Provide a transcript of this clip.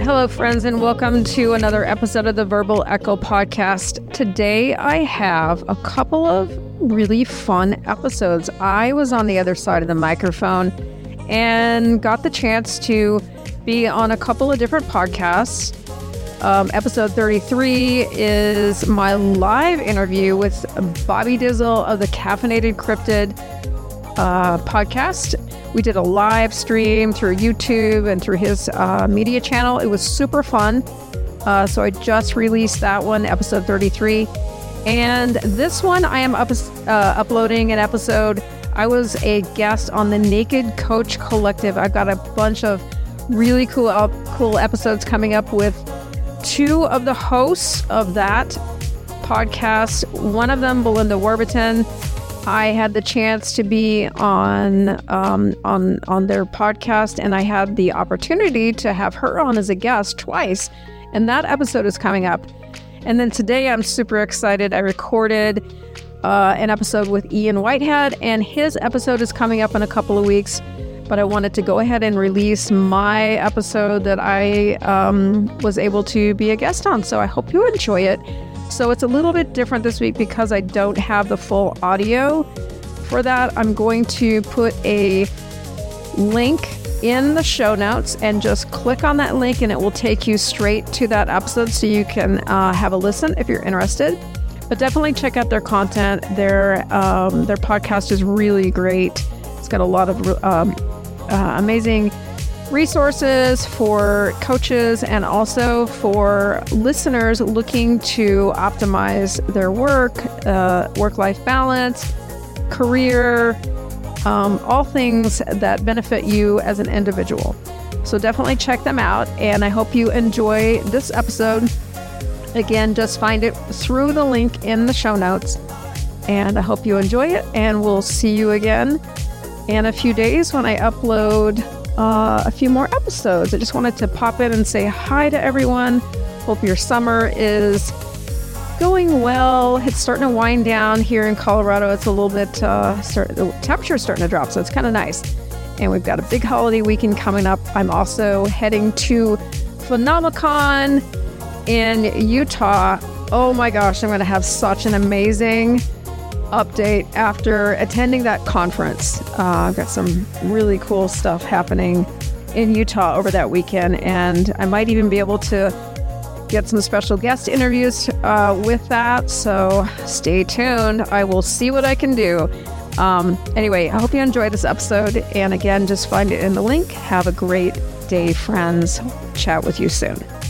Hello, friends, and welcome to another episode of the Verbal Echo podcast. Today, I have a couple of really fun episodes. I was on the other side of the microphone and got the chance to be on a couple of different podcasts. Episode 33 is my live interview with Bobby Dizzle of the Caffeinated Cryptid podcast. We did a live stream through YouTube and through his media channel. It was super fun. So I just released that one, episode 33. And this one, I am uploading an episode. I was a guest on the Naked Coach Collective. I've got a bunch of really cool episodes coming up with two of the hosts of that podcast. One of them, Belinda Warburton. I had the chance to be on their podcast, and I had the opportunity to have her on as a guest twice, and that episode is coming up. And then today I'm super excited. I recorded an episode with Ian Whitehead, and his episode is coming up in a couple of weeks, but I wanted to go ahead and release my episode that I was able to be a guest on, so I hope you enjoy it. So it's a little bit different this week because I don't have the full audio for that. I'm going to put a link in the show notes and just click on that link and it will take you straight to that episode so you can have a listen if you're interested. But definitely check out their content. Their podcast is really great. It's got a lot of amazing resources for coaches and also for listeners looking to optimize their work-life balance, career, all things that benefit you as an individual. So definitely check them out, and I hope you enjoy this episode. Again, just find it through the link in the show notes, and I hope you enjoy it, and we'll see you again in a few days when I upload a few more episodes. I just wanted to pop in and say hi to everyone. Hope your summer is going well. It's starting to wind down here in Colorado. It's a little bit, the temperature's starting to drop, so it's kind of nice. And we've got a big holiday weekend coming up. I'm also heading to Phenomicon in Utah. Oh my gosh, I'm going to have such an amazing update after attending that conference. I've got some really cool stuff happening in Utah over that weekend, and I might even be able to get some special guest interviews with that, so stay tuned. I will see what I can do. Anyway, I hope you enjoyed this episode, and again, just find it in the link. Have a great day, friends. Chat with you soon.